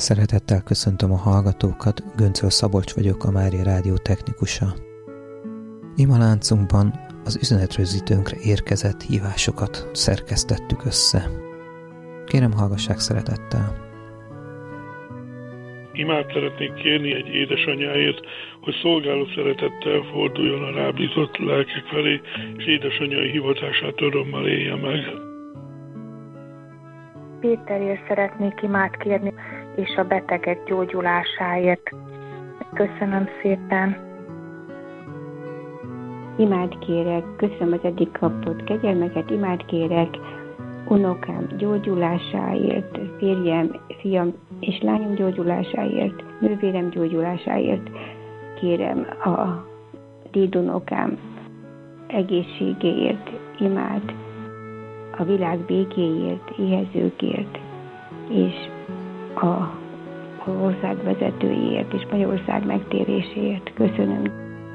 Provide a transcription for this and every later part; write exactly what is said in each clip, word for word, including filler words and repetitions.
Szeretettel köszöntöm a hallgatókat, Göncöl Szabolcs vagyok, a Mária Rádió technikusa. Imaláncunkban az üzenetrögzítőnkre érkezett hívásokat szerkesztettük össze. Kérem, hallgassák szeretettel! Imát szeretnék kérni egy édesanyáért, hogy szolgáló szeretettel forduljon a rábízott lelkek felé, és édesanyai hivatását örömmel élje meg. Péterért szeretnék imát kérni, és a betegek gyógyulásáért. Köszönöm szépen! Imát kérek, köszönöm az eddig kapott kegyelmeket, imát kérek unokám gyógyulásáért, férjem, fiam és lányom gyógyulásáért, nővérem gyógyulásáért, kérem a dédunokám egészségéért, imát, a világ békéért, éhezőkért, és a ország vezetőjéért, és Magyarország megtéréséért. Köszönöm.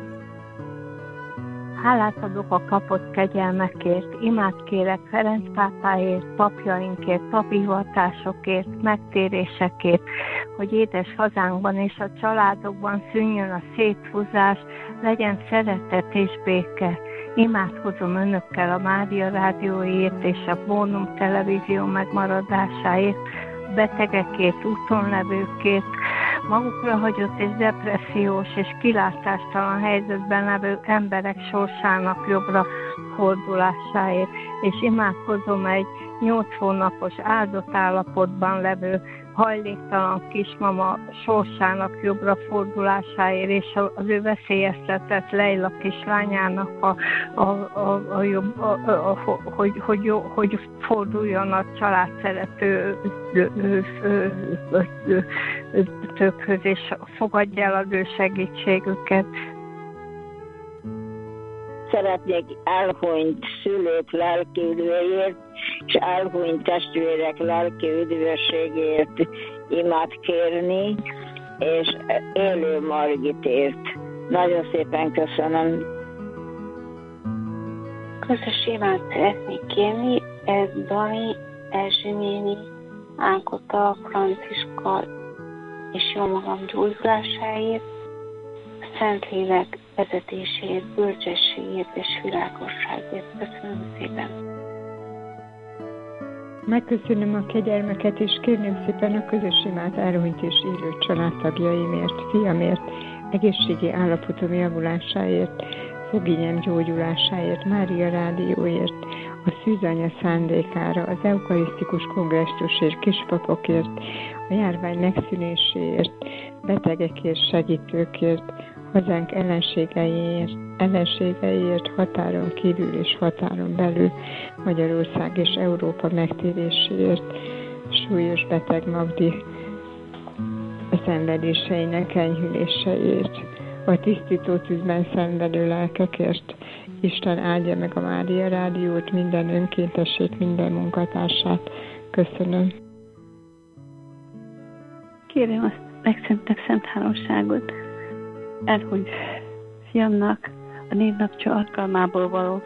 Hálát adok a kapott kegyelmekért, imát kérek Ferenc pápáért, papjainkért, papi hivatásokért, megtérésekért, hogy édes hazánkban és a családokban szűnjön a széthúzás, legyen szeretet és béke. Imádkozom önökkel a Mária Rádióért és a Bónum televízió megmaradásáért, a betegekért, úton levőkért, magukra hagyott és depressziós és kilátástalan helyzetben levő emberek sorsának jobbra fordulásáért, és imádkozom egy nyolc hónapos áldott állapotban levő hajléktalan kismama sorsának jobbra fordulásáért, és az ő veszélyeztetett Leila kislányának a, a, a, a jobb, a, a, a, hogy, hogy, hogy forduljon a családszerető tökhöz, és fogadja el az ő segítségüket. Szeretnék elhunyt szülők lelki üdvöjét, és elhunyt testvérek lelki üdvösségért imát kérni, és élő Margitért. Nagyon szépen köszönöm. Közös imát szeretnék kérni, ez Dani, Erzsi néni, Ánkota, Franciska és jó magam gyógyulásáért, Szentlélek vezetésért, bölcsességért és világosságért. Köszönöm szépen! Megköszönöm a kegyelmeket, és kérném szépen a közös imát elhunyt és élő családtagjaimért, fiamért, egészségi állapotom javulásáért, fogényem gyógyulásáért, Mária Rádióért, a szűzanya szándékára, az eukarisztikus kongresstusért, kispapokért, a járvány megszűnéséért, betegekért, segítőkért, hazánk ellenségeiért, ellenségeiért, határon kívül és határon belül, Magyarország és Európa megtéréséért, súlyos beteg Magdi szenvedéseinek enyhüléseért, a tisztító tűzben szenvedő lelkekért. Isten áldja meg a Mária Rádiót, minden önkéntesét, minden munkatársát. Köszönöm. Kérem azt legszentebb szent háromságot, elhunyt fiamnak a névnapja alkalmából való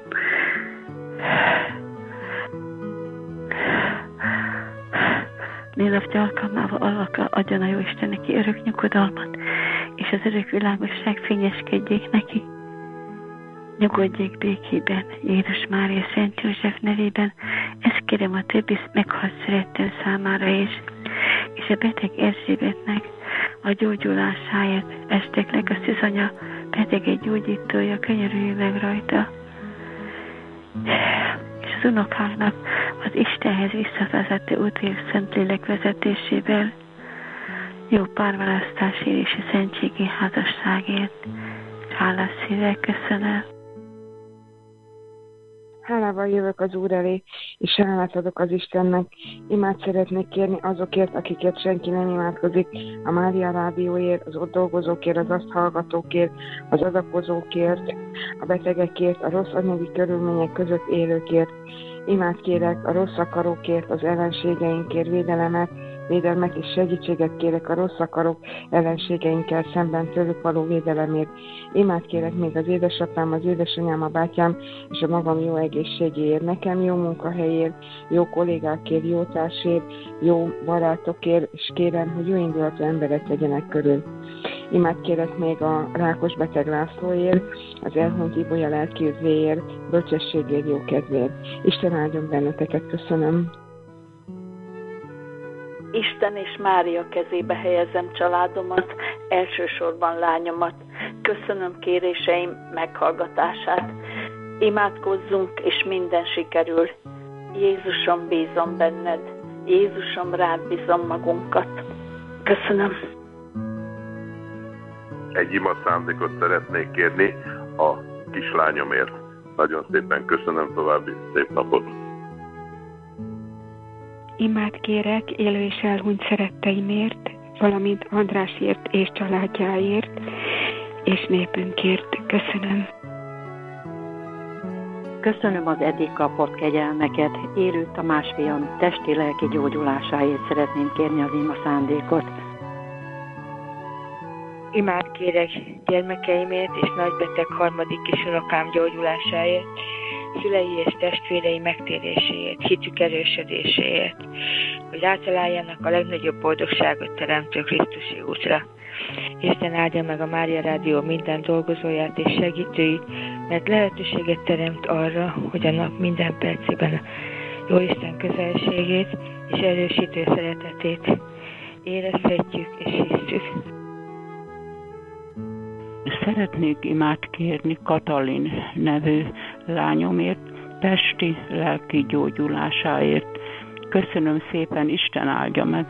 névnapja alkalmával adjon a Jóisten neki örök nyugodalmat, és az örök világosság fényeskedjék neki. Nyugodjék békében, Jézus Mária Szent József nevében, ezt kérem a többi meghalt szerettem számára is, és a beteg Erzsébetnek a gyógyulásáért, estekleg a szűzanya betege gyógyítója, könyörülj meg rajta. És az unokáknak az Istenhez visszavezető útért Szentlélek vezetésével, jó párválasztásért és a szentségi házasságért. Hálás szívvel köszönöm. Hálával jövök az Úr elé, és hálát adok az Istennek. Imát szeretnék kérni azokért, akikért senki nem imádkozik, a Mária Rádióért, az ott dolgozókért, az azt hallgatókért, az adakozókért, a betegekért, a rossz anyagi körülmények között élőkért. Imát kérek a rossz akarókért, az ellenségeinkért védelemet, védelmet és segítséget kérek a rossz akarok ellenségeinkkel szemben tőlük való védelemért. Imát kérek még az édesapám, az édesanyám, a bátyám és a magam jó egészségéért, nekem jó munkahelyért, jó kollégákért, jó társért, jó barátokért, és kérem, hogy jó indulatú emberek legyenek körül. Imát kérek még a rákos beteg Lászlóért, az elhunyt Ibolya lelkiüzvéért, bölcsességért, jó kedvéért. Isten áldjon benneteket, köszönöm. Isten és Mária kezébe helyezem családomat, elsősorban lányomat. Köszönöm kéréseim meghallgatását. Imádkozzunk, és minden sikerül. Jézusom, bízom benned. Jézusom, rád bízom magunkat. Köszönöm. Egy ima szándékot szeretnék kérni a kislányomért. Nagyon szépen köszönöm, további szép napot. Imát kérek élő és elhunyt szeretteimért, valamint Andrásért és családjáért, és népünkért. Köszönöm. Köszönöm az eddig kapott kegyelmeket. Élő Tamás fiam testi-lelki gyógyulásáért szeretném kérni az ima szándékot. Imát kérek gyermekeimért és nagybeteg harmadik és unokám gyógyulásáért, szülei és testvérei megtéréséért, hitük erősödéséért, hogy rátaláljanak a legnagyobb boldogságot teremtő Krisztusi útra. Isten áldja meg a Mária Rádió minden dolgozóját és segítőit, mert lehetőséget teremt arra, hogy a nap minden percében a Jóisten közelségét és erősítő szeretetét érezhetjük és hiszük. Szeretnék imát kérni Katalin nevű lányomért, testi, lelki gyógyulásáért. Köszönöm szépen, Isten áldja meg!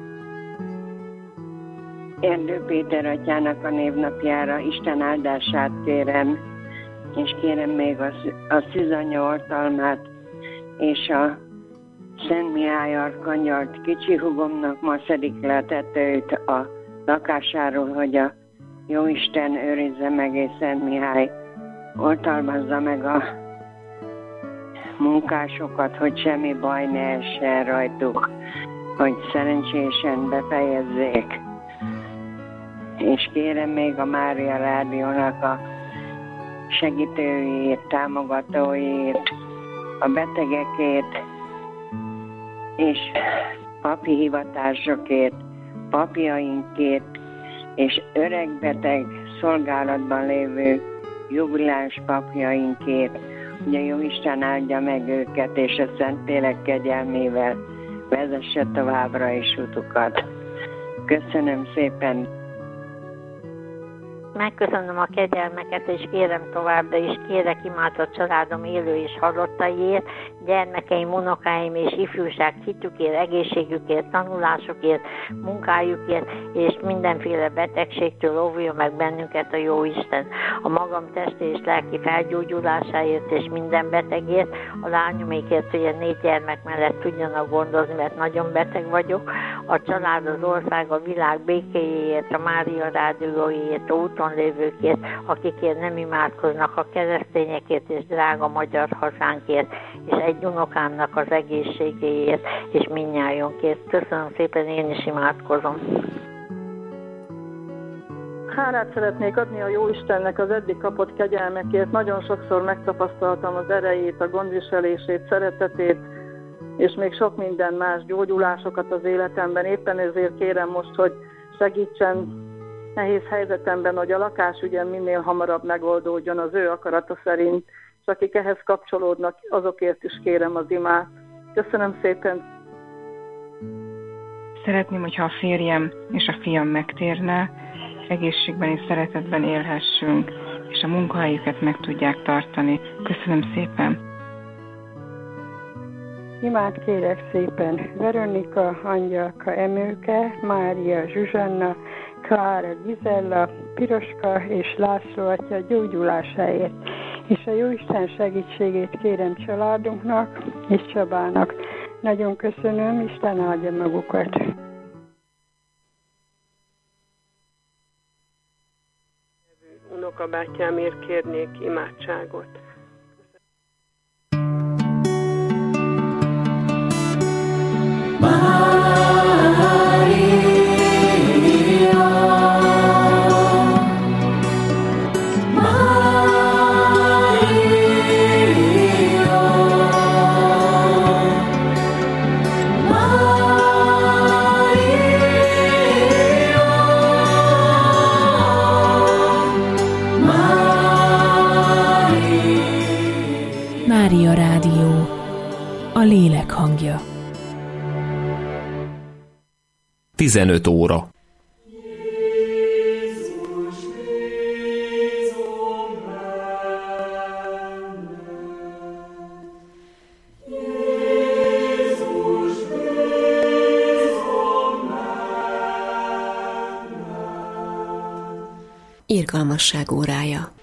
Erdő Péter atyának a névnapjára Isten áldását kérem, és kérem még a, a szűzanya oltalmát, és a Szent Mihály arkangyalt kicsi hugomnak ma szedik le a tetőt a lakásáról, hogy a Jóisten őrizze meg, és Szent Mihály oltalmazza meg a munkásokat, hogy semmi baj ne essen rajtuk, hogy szerencsésen befejezzék. És kérem még a Mária Rádiónak a segítőiért, támogatóiért, a betegekért, és papi hivatásokért, papjainkért, és öregbeteg szolgálatban lévő jubiláns papjainkért, hogy a Jóisten áldja meg őket, és a Szentlélek kegyelmével vezesse továbbra is utukat. Köszönöm szépen! Megköszönöm a kegyelmeket, és kérem továbbra is, kérek imát a családom élő és halottaiért, gyermekeim, unokáim és ifjúság hitükért, egészségükért, tanulásukért, munkájukért, és mindenféle betegségtől óvja meg bennünket a Jóisten. A magam testi és lelki felgyógyulásáért és minden betegért, a lányomékért, hogy a négy gyermek mellett tudjanak gondozni, mert nagyon beteg vagyok, a család, az ország, a világ békéjéért, a Mária Rádióért, a úton lévőkért, akikért nem imádkoznak, a keresztényekért és drága magyar hazánkért, és egy unokámnak az egészségéért, és mindnyájunkért. Köszönöm szépen, én is imádkozom. Hálát szeretnék adni a Jóistennek az eddig kapott kegyelmekért. Nagyon sokszor megtapasztaltam az erejét, a gondviselését, szeretetét, és még sok minden más gyógyulásokat az életemben. Éppen ezért kérem most, hogy segítsen nehéz helyzetemben, hogy a lakásügyem minél hamarabb megoldódjon az ő akarata szerint, és akik ehhez kapcsolódnak, azokért is kérem az imát. Köszönöm szépen! Szeretném, hogyha a férjem és a fiam megtérne, egészségben és szeretetben élhessünk, és a munkahelyüket meg tudják tartani. Köszönöm szépen! Imát kérek szépen Veronika, Angyalka, Emőke, Mária, Zsuzsanna, Klára, Gizella, Piroska és László atya gyógyulásáért, és a Jóisten segítségét kérem családunknak és Csabának. Nagyon köszönöm, Isten áldja magukat! Unokabátyámért kérnék imádságot. Mária a lélek hangja. tizenöt óra. Irgalmasság órája.